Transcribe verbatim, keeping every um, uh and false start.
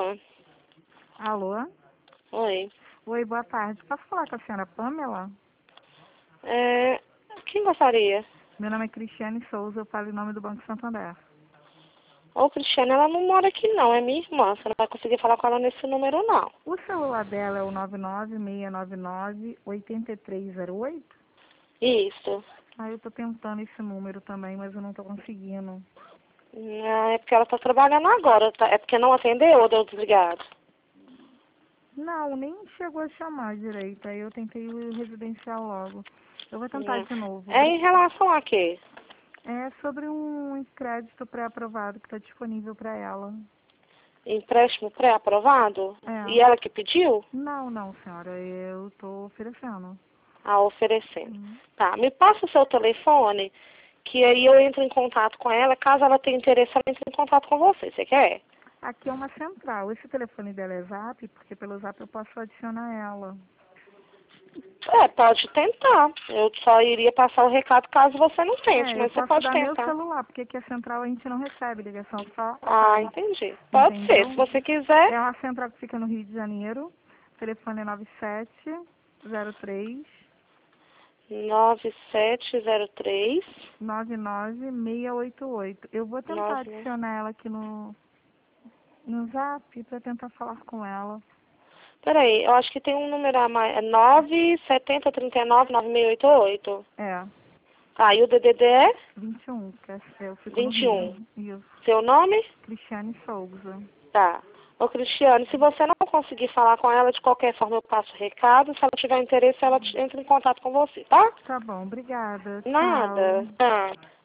Alô? Alô? Oi. Oi, boa tarde. Posso falar com a senhora Pamela? É, quem gostaria? Meu nome é Cristiane Souza, eu falo em nome do Banco Santander. Ô, Cristiane, ela não mora aqui não, é minha irmã. Você não vai conseguir falar com ela nesse número, não. O celular dela é o nove nove seis nove nove, oito três zero oito? Isso. Ah, eu tô tentando esse número também, mas eu não tô conseguindo. Não, é porque ela tá trabalhando agora, tá? É porque não atendeu ou deu desligado? Não, nem chegou a chamar direito, aí eu tentei o residencial logo. Eu vou tentar Não. de novo. É em relação a quê? É sobre um crédito pré-aprovado que está disponível para ela. Empréstimo pré-aprovado? É. E ela que pediu? Não, não, senhora, eu tô oferecendo. Ah, oferecendo. Hum. Tá, me passa o seu telefone, que aí eu entro em contato com ela. Caso ela tenha interesse, ela entra em contato com você. Você quer? Aqui é uma central. Esse telefone dela é Zap, porque pelo Zap eu posso adicionar ela. É, pode tentar. Eu só iria passar o recado caso você não tente, É, eu mas você posso pode dar meu tentar. celular, porque aqui a central a gente não recebe ligação, só Ah, fala. entendi. Pode ser, se Entendeu? você quiser. É uma central que fica no Rio de Janeiro. O telefone é nove sete zero três, nove sete zero três nove nove seis oito oito. Eu vou tentar nove. adicionar ela aqui no, no Zap para tentar falar com ela. Peraí, eu acho que tem um número a mais. É nove sete zero três nove nove seis oito oito. É, Tá, e o D D D é vinte e um, que é, eu fico no vinte e Rio. um. Isso. Seu nome? Cristiane Souza. Tá. Ô, Cristiane, se você não conseguir falar com ela, de qualquer forma eu passo o recado. Se ela tiver interesse, ela te- entra em contato com você, tá? Tá bom, obrigada. Nada. Tchau. Nada.